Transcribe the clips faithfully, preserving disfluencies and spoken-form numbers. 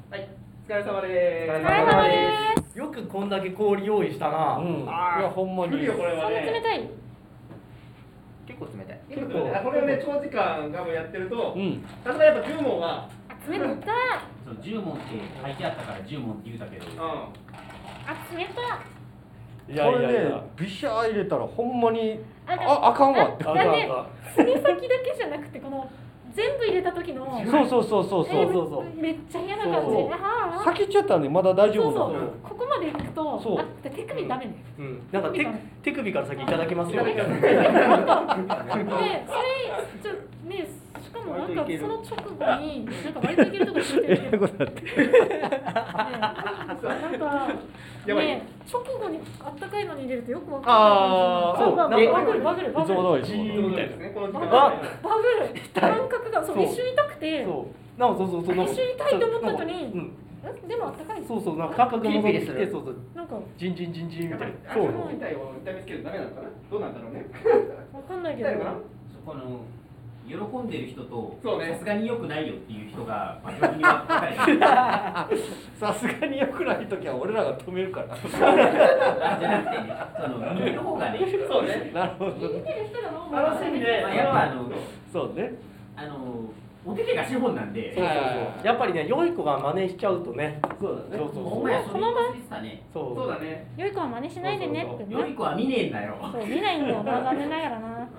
はい、お疲れ様でーす。 お疲れ様でーす。 よくこんだけ氷用意したな。 うん。いやほんまに。 来るよこれはね。 そんな冷たい。 結構冷たい。 結構これをね長時間ガムやってると、 うん。 さすがやっぱじゅう問は。 あ、冷たい。 そうじゅう問って書いてあったからじゅう問って言うたけど。 うん。 あ、冷たい。 いやいやいやこれね、ビシャー入れたらほんまにああ、あかんわって。 だね、爪先だけじゃなくてこの全部入れた時のそうそうそうそうそう。 えーそうそうめっちゃ嫌な感じ。 そうあー先っちゃったらねまだ大丈そうそう夫なの。 ここまで行くと、 そうあ、手首ダメね。 うん。なんか手手首から先いただきますよみたいな。 で、それちょね、しかもなんかその直後になんか割といけるところ聞いてるけど、ね、なんかね、直後にあったかいのに入れるとよくわかんない。 あーそうバえグるバグるバグる。 いつも通りジーンみたいですね。この時間。 あバグる感覚がそう一瞬痛くて、 そう。なんかそうそうそう。 一瞬痛いと思った後に、 うん。 んでもあったかい。 そうそうなんか感覚が戻ってきてそうそう。 なんかわジンジンジンジンみたいな。 そう。痛いを痛みつけるとダメなのかな。どうなんだろうね。 かんないけど。 痛いのかな。 そこの喜んでる人とそうねさすがに良くないよっていう人が場所には分かれてる。 さすがに良くない時は俺らが止めるから。 あじゃなくてね、その見てる方がね。 そうね。 なるほど。 見てる人がもう楽しみでまあやっぱあのそうね。 あのお手手が資本なんで。 そうそうそう。やっぱりね、良い子が真似しちゃうとね。 そうだね。 そうそうそう。 ほんまやそれ言い忘れてたね。 そう。 そうだね。 良い子は真似しないでねってね。 良い子は見ねえんだよ。 そう見ないんだよな、残念ながらな。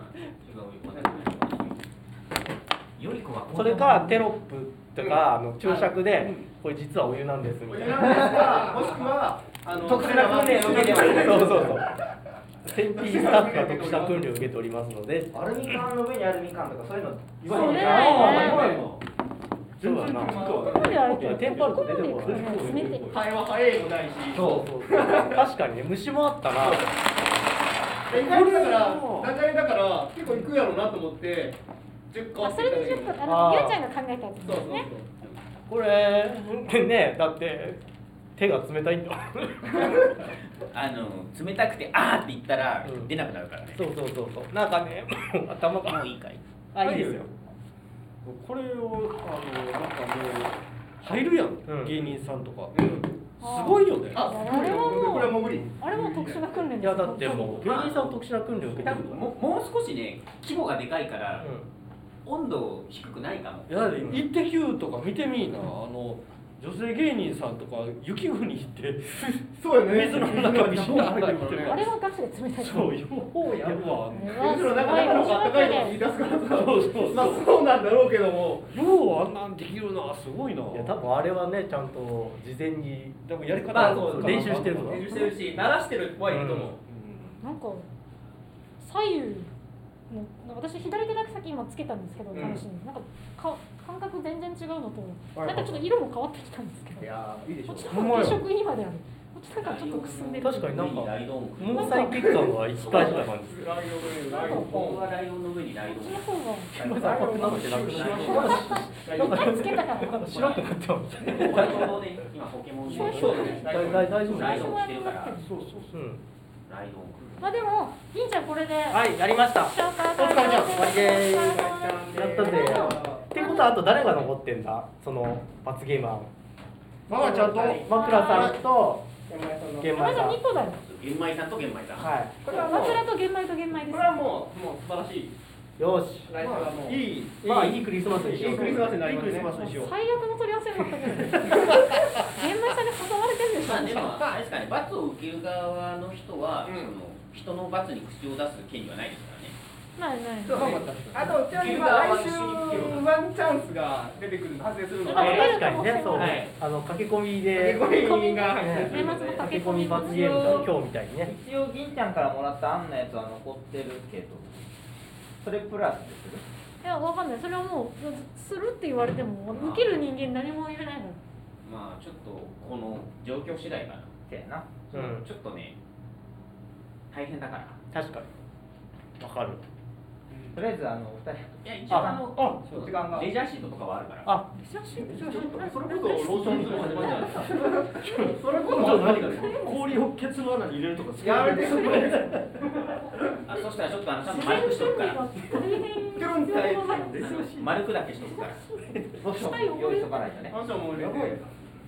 良い子はそれかテロップとかあの注釈でこれ実はお湯なんですみたいな。 お湯なんですが、もしくはあの特殊な訓練を受けてます。そうそうそう。センピースタッフが特殊な訓練を受けておりますので。 アルミ缶の上にアルミ缶とかそういうの言わそうね。 れてそうだな。 ここまであると、 いやテンパると出てこここまで行くとね、冷て。 会話早いもないし。 そうそう。確かにね虫もあったな。 意外とだからダジャレだから結構いくやろうなと思ってじゅっこあ、それでじゅっこ、あのゆうちゃんが考えたやつそうそうですね。 これねだって手が冷たいんだ。 あの冷たくてあーって言ったらうん出なくなるからね。 そうそうそうそう。なんかね頭がもういいかい。 あいいですよ。 これをあのなんかもう入るやん、 うん芸人さんとか。 うんすごいよね。 あ、 あれはもうこれはもう無理。 あれも特殊な訓練です。 いやだってもう芸人さん特殊な訓練を受けて多る分ももう少しね規模がでかいから、 う温度低くないかも。 いやだってイッテ Q とか見てみいな、あの女性芸人さんとか雪国行ってそうよね。 水の中に死んだ入ってるから。 あれはガチで冷たい。 そうようやるわ。 水の中だからあったかいのを言い出すからさ。 そうそうそうまあそうなんだろうけども。 ようあんなんできるな、すごいな。 ん。いや多分あれはねちゃんと事前にでもやり方まあそう練習してる練習してるし、鳴らしてるはいると思う。 なんか左右の私左手だけ先今つけたんですけど、 うん試しになんかか感覚全然違うのと、 はいなんかちょっと色も変わってきたんですけど、 いやーいいでしょこっちの方が定食にまである。こっちなんかちょっとくすんでる。 確かになんかライドオン。 毛細血管が一体した感じ。 ライオンなんかここはライオンの上にライこっドオン。 ちの方が今さ赤くなってなくなる。 一回つけたから。 白くなってます。 ホワイトボードで今ポケモンでそうね。 大大大丈夫。 ライドオンしてるから。 そうそうそう。 うん。 ライドオン。 まあでも銀ちゃんこれで。 はいやりました。 紹介お疲れ様終わりでーす。 す。 やったぜ。ってことはあと誰が残ってんだ？その罰ゲーマー。 ママちゃんと枕さんと玄まだ米さん。 二個だよ。 玄米さんと玄米さん。 はい。 これはもう枕と玄米と玄米です。 これはもうもう素晴らしい。 よし。 来週はもういいまあいいクリスマスにしよう。 いいクリスマスになりますねいいクリスマスにしよう。 最悪の取り合わせになったけど。玄米さんに挟まれてるでしょ。 まあでもあれですかね、罰を受ける側の人は、 うんその人の罰に口を出す権利はないですからね。 ないない。 そうね。あとちなみにまあ来週ワンチャンスが出てくるの発生するので、 あ確かにねそう。 はいあの駆け込みで。 駆け込みがね年末の駆け込み罰ゲームが今日みたいにね。 一応銀ちゃんからもらった案のやつは残ってるけどそれプラスでするいやわかんない。それはもうするって言われても受ける人間何も言えないの。 まあちょっとこの状況次第かな。 せやな。 うん。 ちょっとね、大変だから。 確かに。わかる。 とりあえずあの二人いや一応あのあそう時間がレジャーシートとかはあるから。 あ、 珍しい。 それこそローションズの始まりじゃないですか。それこそ何が氷をケツの穴に入れるとかやめてくれ。 あそしたらちょっとあのちゃんと丸くしとくから。 大変必要な丸くだけしとくから。 ローション用意しとかないとね。 あんたもうやばい。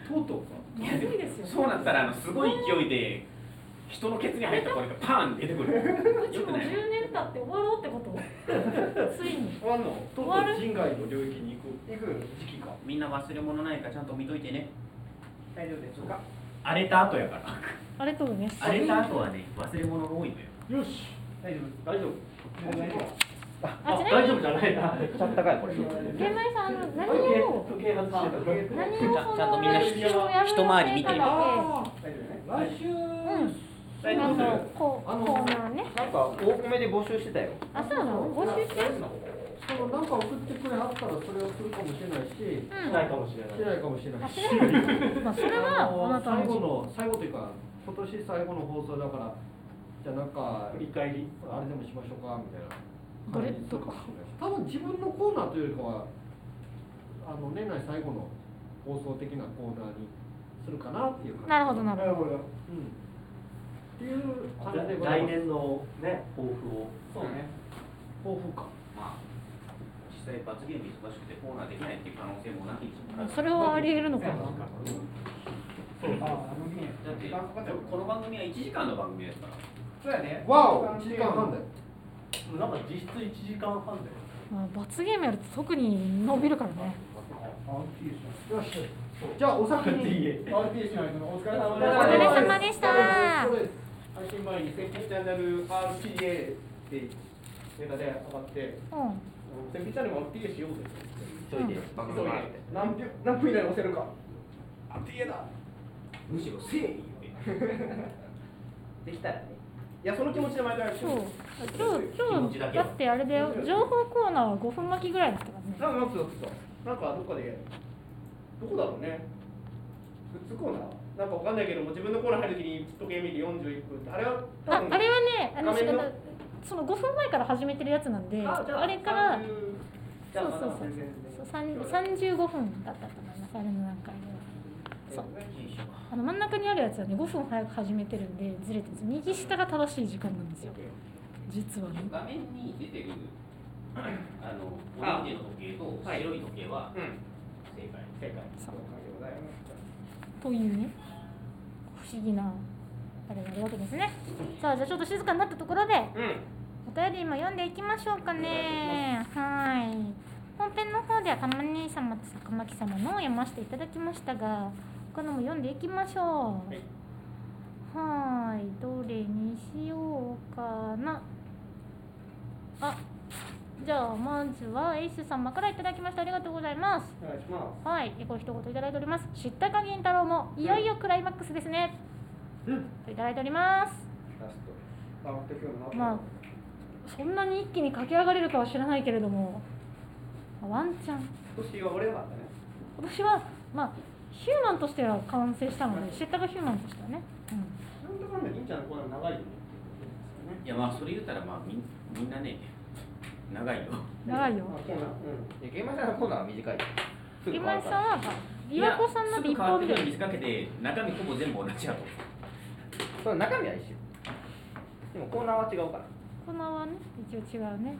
とうとうかまずいですよ。 そうなったらあのすごい勢いで人のケツに入ったこれがパーンって出てくる。 うちもじゅうねん経って終わろうってこと。ついに。 終わんの？ とうとう人外の領域に行く行く。 時期か。 みんな忘れ物ないかちゃんと見といてね。 大丈夫ですか？ 荒れた後やから。 あれとるね。 荒れた後はね忘れ物が多いのよ。 よし。 大丈夫。 大丈夫。 大丈夫。 あ、ちなみに大丈夫じゃないな。 めっちゃあったかいこれ。 玄米さん、あの何を時計外してた。 何をそのちゃんとみんな来週をやる一回り見てみるあ大丈夫ね。 あ、来週。 うん。 大丈夫あのこうあのコーナーね。 なんか大米で募集してたよ。 あ、そうなの？募集してる？ そのなんか送ってくれはったらそれをするかもしれないし、しうん。 ないかもしれない。 ないかもしれないし。 あ、しないの？まあそれはあなたの最後の最後というか今年最後の放送だからじゃあなんか振り返り。 あれでもしましょうかみたいなどれ感じにするかもしれないし、多分自分のコーナーというよりかはあの年内最後の放送的なコーナーにするかなっていう感じ。 なるほどなるほど。 うん。っていう感じでございます。 来年のね抱負を。 そうね。 抱負か。 まあ実際罰ゲーム忙しくてコーナーできないっていう可能性もなきにしもあらず。 それはありえるのかな。 そう。あ、あの日だって時間かかっちゃう。 この番組はいちじかんの番組ですから。 そうやね。 わお、いちじかんはんだよ。 なんか実質いちじかんはんで。 まあ罰ゲームやると特に伸びるからね。 あ、いいですね。 よし。じゃあお先に。 いいえ。 あ、いいですね。お疲れ様お疲れ様でした。 配信前にセンピチャンネル アールピーエー ってネタで上がって、 うん。 センピチャンネルも アールピーエー しようぜ。 急いで番急いで組があって。 何秒何分以内に押せるか。アールピーエー だ。 むしろ誠意よね。 できたらね。 いや、その気持ちで毎回やる。 そう。今日今日だってあれだよ。情報コーナーはごふん巻きぐらいだったからね。 なんか待ってたなんかどっかでどこだろうね。グッズコーナーなんかわかんないけども自分のコーナー入るときに時計見てよんじゅういっぷんってあれは多分ああれはね、あの画面のあのそのごふんまえから始めてるやつなんで、 あじゃあれからさんじゅうじゃあそうそうそうまだ全然そうさんさんじゅうごふんだったと思います。あれの段階では。そう。あの真ん中にあるやつはねごふん早く始めてるんでずれてず右下が正しい時間なんですよ。実はね。 画面に出てるあのオレンジの時計と白い時計はうん正解。 正解そう了解でございますというね不思議なあれがあるわけですね。さあじゃあちょっと静かになったところでうんお便り今読んでいきましょうかね。はい。本編の方では玉兄様と坂巻様のを読ませていただきましたが、他のも読んでいきましょう。はい。どれにしようかな。あ、じゃあまずはエイス様からいただきました。ありがとうございます。 お願いしますはい。ご一言いただいております。知ったか銀太郎もいよいよクライマックスですね。 うん。 といただいております。 ラストあってくるなまあそんなに一気に駆け上がれるかは知らないけれども、ワンチャン今年は俺よかったね今年はまあヒューマンとしては完成したので、知ったかヒューマンとしてはね、 なんだかんだ銀ちゃんのコーナー長いよねいやまあそれ言ったらまあみんみんなね長いよ。 うん、長いよ。 あコーナーうんで、ゲームさんのコーナーは短い。すぐ今井変わるからさんは琵琶湖さんのすビップオビデオぐ変わってくるに見せかけて中身ほぼ全部同じやと。 その中身は一緒。でもコーナーは違うから。 コーナーはね一応違うね。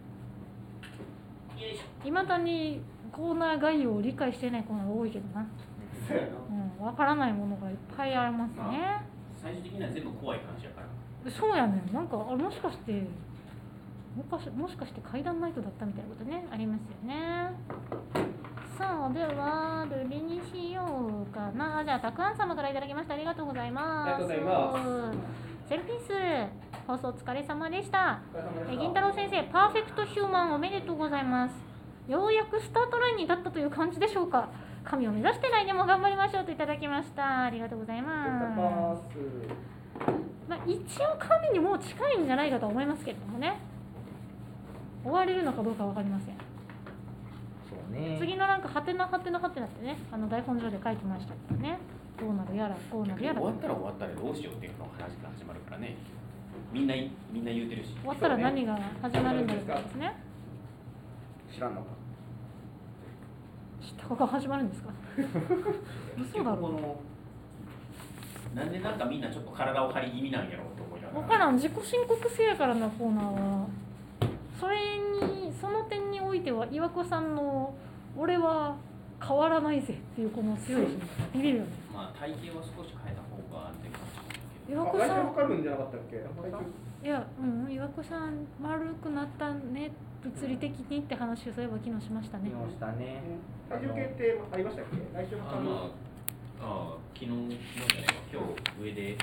よいしょ。 いまだにコーナー概要を理解していないコーナーが多いけどな、 そうやなうん、わからないものがいっぱいありますね。 最終的には全部怖い話やから。 そうやねん、なんかあもしかしてもかしもしかして階段ナイトだったみたいなことねありますよね。さあではどれにしようかな。じゃあたくあん様からいただきました。ありがとうございます。 ありがとうございますセルピース放送お疲れ様でした。 お疲れ様でしたえ銀太郎先生パーフェクトヒューマンおめでとうございます。ようやくスタートラインに立ったという感じでしょうか。神を目指して来年も頑張りましょうといただきました。ありがとうございます。まあ、一応神にもう近いんじゃないかと思いますけれどもね。終われるのかどうかわかりません。 そうね。 次のなんかハテナハテナハテナってね、あの台本上で書いてましたからね。どうなるやらこうなるやら。 終わったら終わったらどうしようっていうの話が始まるからね。みんなみんな言うてるし。 終わったら何が始まるんだろうかですね。 知らんのか。 知ったことが始まるんですか。嘘だろう。 このなんでなんかみんなちょっと体を張り気味なんやろうと思いながら。 分からん、自己申告制やからなコーナーは。それにその点においては岩子さんの俺は変わらないぜっていうこの強い心ビビるよね。 まあ体型は少し変えた方が安定かもしれないけ岩あ来週子さん、 かかるんじゃなかったっけ？ いや、うん、岩子さん丸くなったね、物理的にって話をそういえば昨日しましたね。 来ましたね。 体重計ってありましたっけ？来週ど。 かかる。 あまああ昨日のじゃないか今日上で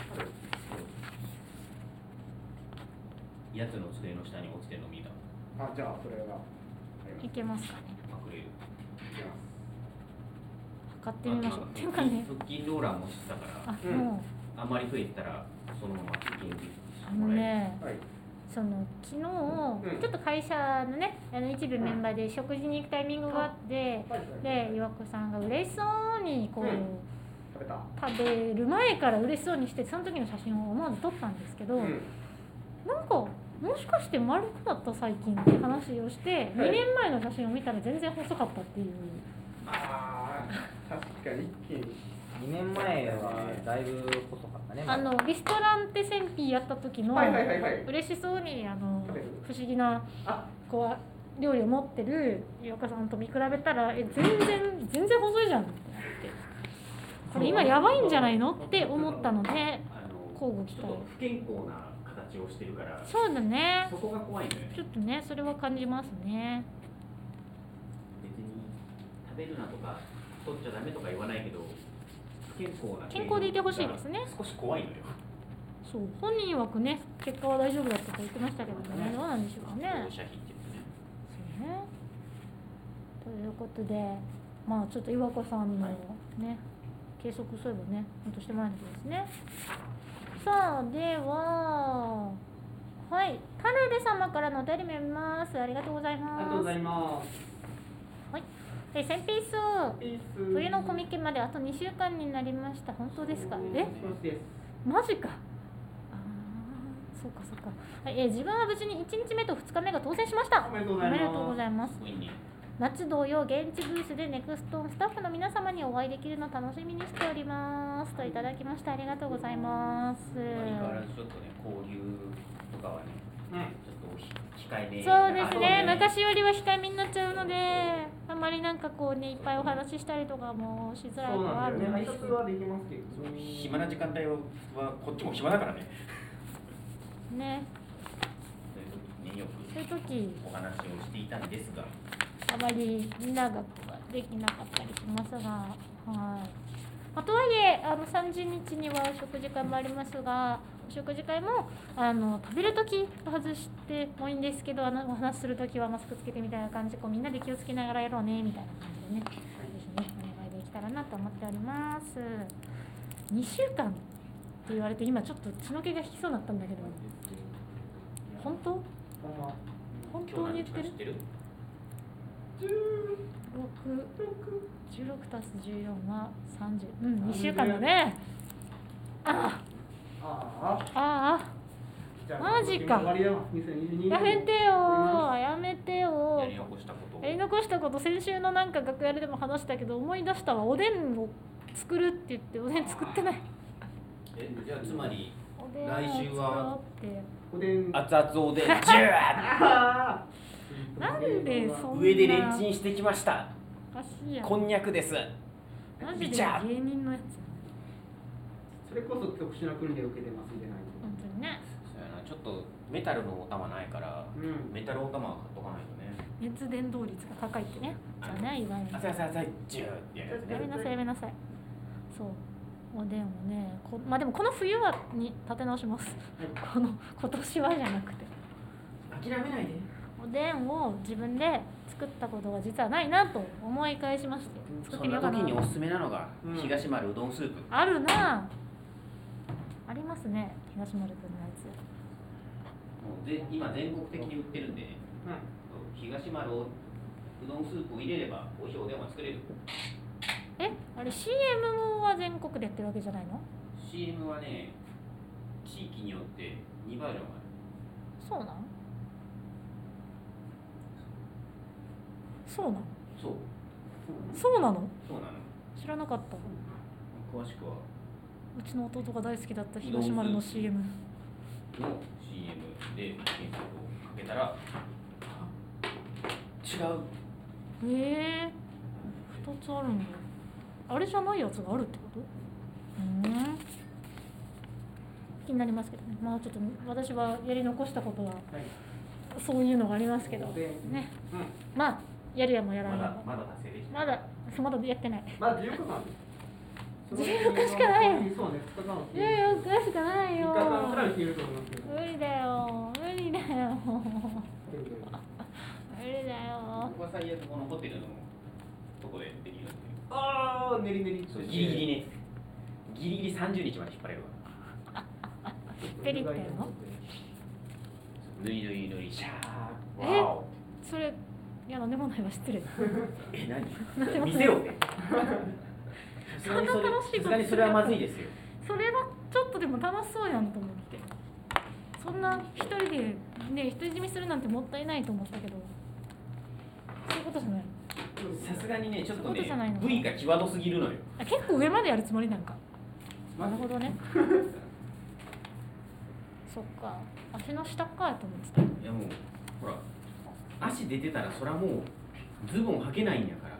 やつの机の下に落ちてるの見た。 あ、じゃあそれがいけますかね。 隠れる。 測ってみましょう。っていうかね、 腹筋ローラーもしてたからあ、 うんもあんまり増えてたらそのまま腹筋でうあのね。 はい。 その昨日、 うんちょっと会社のねあの一部メンバーで食事に行くタイミングがあって、で岩子さんが嬉しそうにこう、 うん食べた。 食べる前から嬉しそうにしてその時の写真を思わず撮ったんですけど、 うん。 なんかもしかして丸くなった最近って話をして、にねんまえの写真を見たら全然細かったっていう。 ああ、確かに一気に。 にねんまえはだいぶ細かったね。 あのリストランテセンピーやった時のはいはいはいはい嬉しそうにあの食べる不思議なあ、 こう料理を持ってる岩岡さんと見比べたらえ全然全然細いじゃんってなってこれ今やばいんじゃないのって思ったのであの交互期待ちょっと不健康な形をしてるからそうだねそこが怖いのよね。 ちょっとねそれは感じますね別に食べるなとか取っちゃダメとか言わないけど不健康な健康でいてほしいですね少し怖いのよ。 そう本人曰くね結果は大丈夫だったと言ってましたけどねどうなんでしょうね放射費って言ってね。 そうねということでまあちょっと岩子さんのね、計測そういえばねほんとしてもらえないとですねさあでははいタルル様からのお便りも読みますありがとうございますありがとうございます。 はいえセンピースピース。 冬のコミケまであとにしゅうかんになりました本当ですかえそうです。 マジかあーそうかそうか、はい、え自分は無事にいちにちめとふつかめが当選しましたおめでとうございますおめでとうございますすごいね。 夏同様現地ブースでネクストンスタッフの皆様にお会いできるのを楽しみにしておりますといただきましたありがとうございます相変わらずちょっとね交流とかはね、 うん。 ちょっと控えめ。 そうですねあそうね昔よりは控えめになっちゃうのであんまりなんかこうねいっぱいお話ししたりとかもしづらいそうのはあなんだよね。 るんです挨拶はできますけど。 暇な時間帯はこっちも暇だからね。 ねそういう時にねよくそういう時お話をしていたんですが、 あまり長くはできなかったりしますが、はいまあ、とはいえあのさんじゅうにちにはお食事会もありますがお食事会もあの食べるとき外してもいいんですけどあのお話しするときはマスクつけてみたいな感じでこうみんなで気をつけながらやろうねみたいな感じでねぜひねお願いできたらなと思っておりますにしゅうかんって言われて今ちょっと血の気が引きそうになったんだけど本当ほんま。 本今日何当に言ってる日か知ってる？ じゅうろくたすじゅうよんはさんじゅううんにしゅうかんだねあああ。 ああじゃあマジか終わりだわ。にせんにじゅうにあやめてよやめてよやり残したことを。 やり残したこと先週のなんか楽屋でも話したけど思い出したわおでんを作るって言っておでん作ってないえじゃあつまりおでんを来週は作ろうっておでん。 熱々おでんジューあなんでそんな上でレンチンしてきましたおかしいやんこんにゃくですマジでビチャー芸人のやつそれこそ特殊な訓練を受けてますんでないと。 本当にねそうやなちょっとメタルのお玉ないから、 うん。 メタルお玉は買っとかないとね。 熱伝導率が高いってねじゃあね言われるあさささジューってやるやつねやめなさいやめなさいそうおでんをねこまあでもこの冬はに立て直しますこの今年はじゃなくて諦めないで。 おでんを自分で作ったことが実はないなと思い返しまして作っそんなてみようかな時におすすめなのが、 うん東丸うどんスープ。 あるなありますね東丸くんのやつもうぜ今全国的に売ってるんで、ね、東丸うどんスープを入れれば美味しいおでんは作れる。 えあれ シーエム は全国でやってるわけじゃないのシーエム はね地域によってにバージョンある。 そうなんそうなんそうそうなのそうなの。 知らなかった詳しくはうちの弟が大好きだった東丸の シーエムの シーエム で検索をかけたら違う。 ええつあるんだ。あれじゃないやつがあるってこと？うん。気になりますけどね。まあちょっと私はやり残したことはそういうのがありますけどね。まあやるやもやらないやも。 まだまだ達成できまだまだやってない。 まあじゅうよっかかんじゅうよっかしかないよ。 そうね、ふつかかんじゅうよっかしかないよ。 みっかかんくらい消えると思いますけど。 無理だよ。無理だよ。無理だよ。 僕は最悪このホテルのとこでできるんで、 ああ、練り練り。 そうギリギリね、ギリギリさんじゅうにちまで引っ張れるわ。 ペリってやるの？ ぬいぬいぬいシャー。 えわお。 それいやなんでもないわ失礼。 え、 なんでもない何？見せろって。さすがにそれそんな楽しいことさすがにそれはまずいですよ。 それはちょっとでも楽しそうやんと思って。そんな一人でね独り占めするなんてもったいないと思ったけど、そういうことじゃない。 さすがにね、ちょっとそういうことじゃないねの、 V が際どすぎるのよ。 あ結構上までやるつもりなんか。なるほどね。そっか、足の下かと思ってた。 いやもうほら、足出てたらそらもうズボン履けないんやから。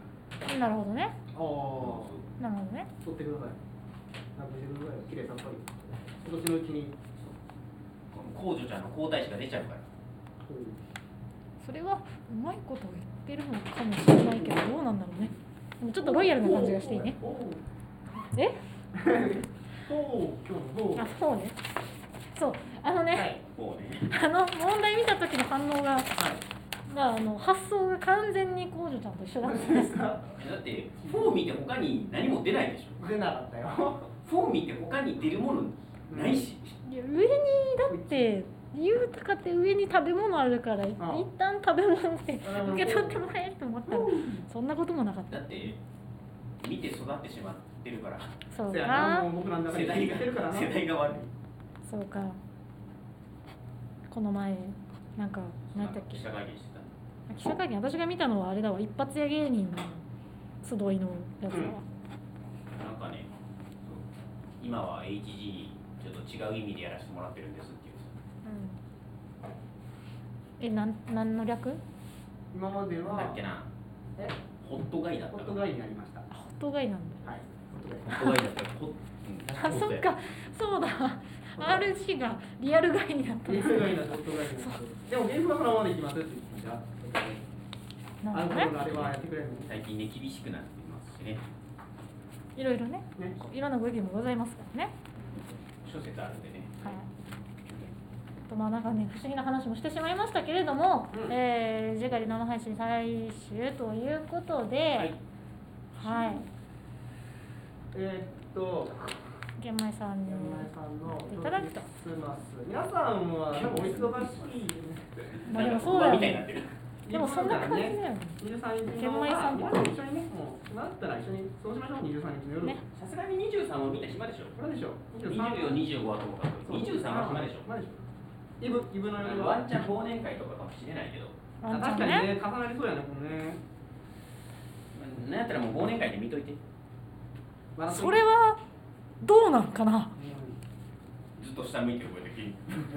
なるほどね。 ああ、 なるほどね。 取ってください。なんかしてください。綺麗さっぱり。今年のうちに。 この公女ちゃんの皇太子が出ちゃうから。 それはうまいこと言ってるのかもしれないけどどうなんだろうね。でもちょっとロイヤルな感じがしていいね。え？ ほう、今日のあ、そうね。そう、あのね、 こうね。 あの問題見た時の反応が、まああの発想が完全にコウジョちゃんと一緒だったんです。 だってフォー見て他に何も出ないでしょ。 出なかったよ。 フォー見て他に出るものないし。 いや上にだって言うたかって上に食べ物あるから一旦食べ物で受け取ってもらえると思ったらそんなこともなかった。 だって見て育ってしまってるからそうせやな、 かもう僕なんだか世代がてるからな。 世代が悪い。 そうか。この前なんか何やったっけ記者会見してた。 記者会見私が見たのはあれだわ、一発屋芸人の集いのやつだわ、 なんかね、そう今は エイチジー ちょっと違う意味でやらせてもらってるんですっていうさ。 うん、え、なん何の略？ 今までなんだはっけな、 え、 ホットガイだったかな。 ホットガイになりました。 ホットガイなんだ。 はい、ホットガイ。 ホットガイだったらホッ、うん、 あ、そっか、そうだ。アールジー がリアルガイになったんだ。 ゲームガイだ、ホットガイになった。でもゲームはそのままでいきますって言ってた。 なるほどね。 アルコールのあれはやってくれるの。 最近ね厳しくなってますしね。 いろいろね、 ね。 いろんなご意見もございますからね。 諸説あるんでね。 はい。とまあなんかね不思議な話もしてしまいましたけれども、 うんえー次回で生配信最終ということで、はい。 えーっと、 玄米さんに山前さんのいただくと。 クリスマス。皆さんは多分お忙しい。 まあでもなんかそうだよみたいになってる。 でもそんな感じだよね。 にじゅうさんにちの玄米さんとまあ一緒にね、もうなったら一緒にそうしましょう。にじゅうさんにちの夜。 ねさすがににじゅうさんはみんな暇でしょ。 これでしょ。 にじゅうよん、にじゅうごはともかくにじゅうさんは暇でしょ。 暇でしょ。イブイブの夜は。 ワンチャン忘年会とかかもしれないけど、 ワンちゃんあ確かにね。 ね、重なりそうやね、このね。 なんやったらもう忘年会で見といて。 それはどうなんかな。 ずっと下向いて覚えてき。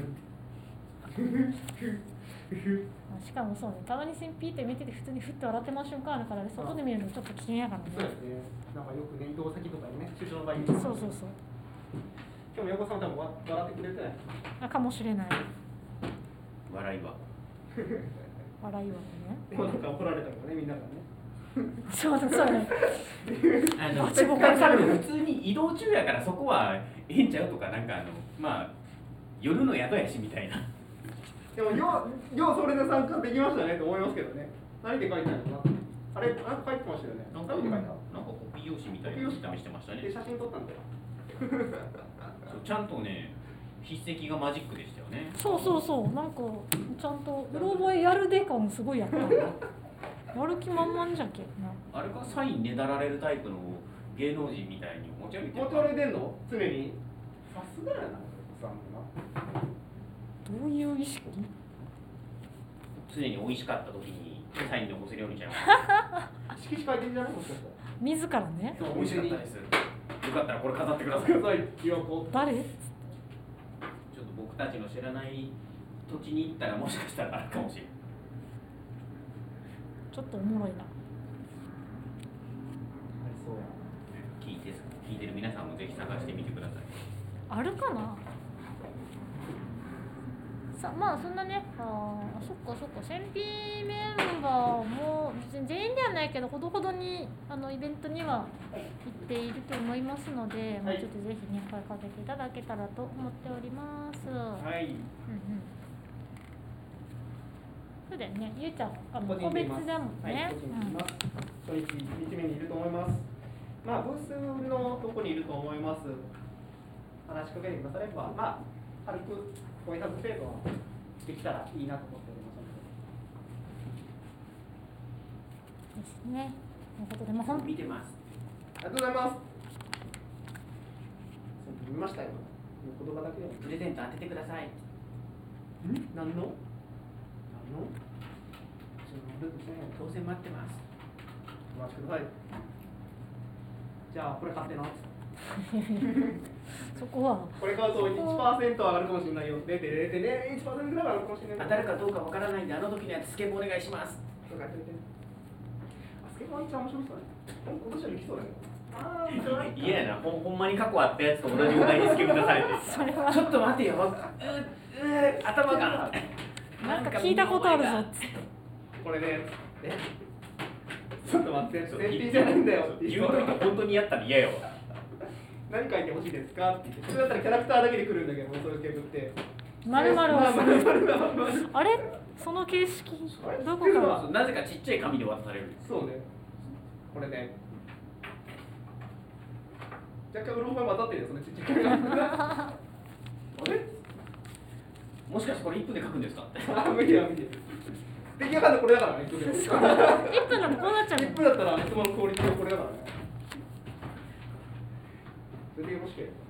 しかもそうね、たまにピーって見てて普通にふって笑ってます瞬間あるからね、外で見るのちょっと危険やからね。 そうですね。なんかよくね、移動先とかにね、出張の場合に。 そうそうそう。 今日も横さん多分わ笑ってくれてない。 あ、かもしれない。 笑いは。 笑いはね。 もうなんか怒られたからね、みんながね。 そうだそうだ。 あのバチボコにされる普通に移動中やからそこはええんちゃうとかなんかあのまあ夜の宿やしみたいな。 でもようようそれで参加できましたねと思いますけどね。何で書いてあるのかな。あれなんか書いてましたよね。 なんか何で書いた？ なんかコピー用紙みたいなの試してましたね。 で写真撮ったんだよ。 そうちゃんとね筆跡がマジックでしたよね。 そうそうそう、なんかちゃんとうろ覚えやるで感すごいやったな。やる気満々じゃけな。 あれがサインねだられるタイプの芸能人みたいに持ち歩いてる持ち歩いてんの？常に。さすがやな。さんな。 どういう意識？ 常に美味しかった時にサイン残せるようにちゃいます。 色紙書いてんじゃないもしかしたら。 自らね。 美味しかったです。よかったらこれ飾ってください。ちょっください。喜ぶ。 誰？ と僕たちの知らない土地に行ったらもしかしたらあるかもしれない。 ちょっとおもろいな。 聞いてる皆さんもぜひ探してみてください。 あるかな。さまあそんなね、あーそっかそっか、戦費メンバーも別に全員ではないけどほどほどにあのイベントには行っていると思いますので、まあ、ちょっとぜひね声かけていただけたらと思っております。 はい。 うんうん。そうだよね、ゆうちゃんあの個人個別でいますだもんね。 はい、個人でいます。初日いちにちめにいると思います。まあブースのどこにいると思います。話しかけてくだされば、まあ軽くご挨拶程度はできたらいいなと思っておりますので。 ですね。ということで、まあ、ほん見てます。 ありがとうございます。見ましたよ。言葉だけでも。 プレゼント当ててください。 ん？何の？何の？ 当選待ってます。 お待ちください。じゃあこれ買ってな。 そこはこれ買うといちパーセント上がるかもしれないよ。ゼロてんゼロてんゼロいちパーセントぐらい上がるかもしれない。 当たるかどうかわからないんで、あの時のやつスケボーお願いします。 とかやってみて。あ、スケボーめっちゃ面白そうだね。今年より来そうだね。ああ、面白い。 嫌やな、ほんほんまに過去あったやつと同じお題にスケボー出されて。 それはちょっと待てよ。うう頭が。 なんか聞いたことあるぞっつって。 これね。え？ちょっと待って、戦費じゃないんだよって言うといて本当にやったら嫌よ。 何書いてほしいですかって言って、それだったらキャラクターだけで来るんだけど、そういうケーブって。 まるまるまあまるまるまるまるあれその形式あれどこからなぜかちっちゃい紙で渡される。 そうね。これね。若干うろ覚え混ざってるよ、そのちっちゃい紙が。あれ？ もしかしてこれいっぷんで書くんですか。 あ、無理や無理や。出来上がるのこれだからね。いっぷんでいっぷんだとこうなっちゃういっぷんだったらいつものクオリティはこれだからね。それでよろしければ。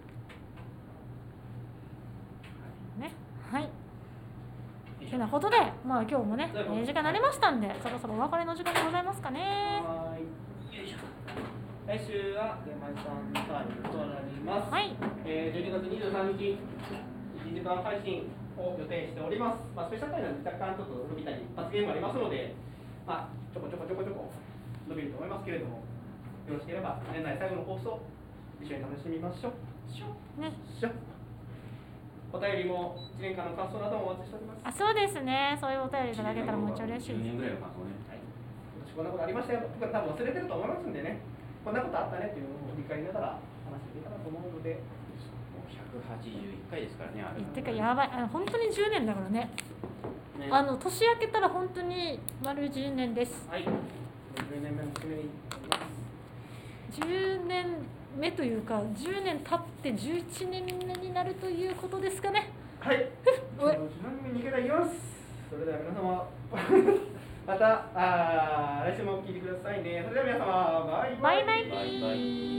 ね。はいてなことで、まあ今日もね、えー時間になりましたんで、そろそろお別れの時間でございますかね。 はーい。よいしょ。来週は出前さんタイムとなります。 はい。 えー、じゅうにがつにじゅうさんにち、いちじかん配信を予定しております。まあ、スペシャルタイムは若干ちょっと伸びたり、罰ゲームありますので、まあ、ちょこちょこちょこちょこ伸びると思いますけれども、よろしければ年内最後の放送、一緒に楽しみましょう。しょね。 しょお便りもいちねんかんの感想などもお待ちしております。 あ、そうですね。そういうお便りいただけたらめっちゃ嬉しいじゅうねんです。 ぐらいの感想ね。 はい、今年こんなことありましたよとか多分忘れてると思いますんでね、こんなことあったねっていうのを振り返りながら話していけたらと思うので、 もうひゃくはちじゅういっかいですからね、あれ。 てかやばい、あの本当にじゅうねんだからね。 ね、 あの年明けたら本当に丸じゅうねんです。 はい、じゅうねんめの節目になります。 じゅうねんめというか、じゅうねん経ってじゅういちねんめになるということですかね。 はい、ちなみにいけたいきます。それでは皆様、またあ来週も聞いてくださいね。それでは皆様、バイバイ。 バイバイピー。